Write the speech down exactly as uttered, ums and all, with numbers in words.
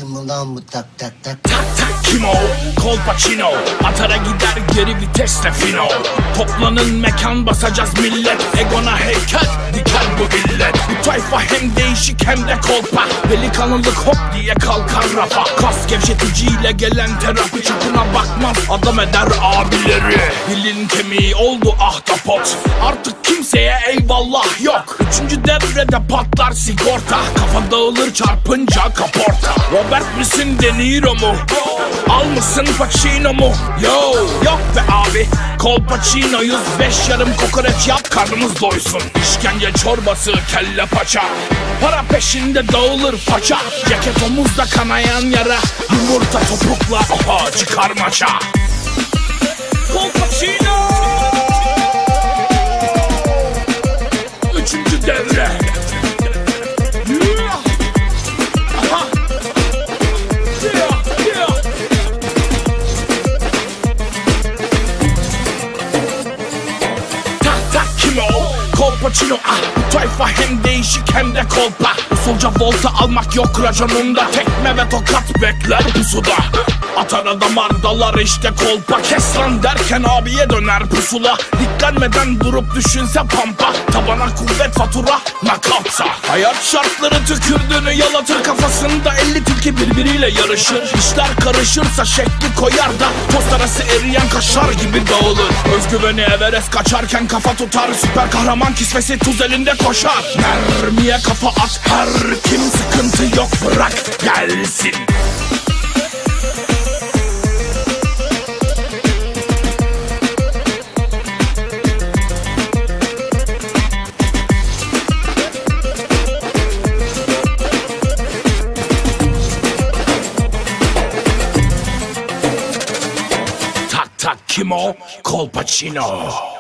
Kim ulan bu tak tak tak? Tak tak kim o? Kolpaçino. Atara gider geri vitesle fino. Toplanın mekan basacağız millet. Egona heykel diker bu illet. Bu tayfa hem değişik hem de kolpa. Delikanlılık hop diye kalkar rafa. Kas gevşeticiyle gelen terapi çapına bakmaz, adam eder abileri. Dilin kemiği oldu ahtapot. Artık kimseye eyvallah yok. Üçüncü devrede patlar sigorta. Kafa dağılır çarpınca kaporta. Robert misin De Niro mu? Al mısın Pacino mu? Yo, yok be abi. Kolpaçino yüz beş yarım kokoreç yap karnımız doysun. İşkence çorbası kelle paça. Para peşinde dağılır faça. Ceket omuzda kanayan yara. Yumurta topukla oha çıkar maça. Kolpaçino. Üçüncü devre. Kolpaçino ah, bu tayfa hem değişik hem de kolpa. Usulca volta almak yok raconunda. Tekme ve tokat bekler pusuda. Atara damar dalar işte kolpa. Kes lan derken abiye döner pusula. Diklenmeden durup düşünse pampa. Tabana kuvvet fatura nakapsa. Hayat şartları tükürdüğünü yalatır. Kafasında elli tilki birbiriyle yarışır. İşler karışırsa şekli koyar da tost arası eriyen kaşar gibi dağılır. Özgüveni Everest kaçarken kafa tutar. Süper kahraman kisvesi tuz elinde koşar. Mermiye kafa at her kim, sıkıntı yok bırak gelsin. Tak tak kim o? Kolpaçino.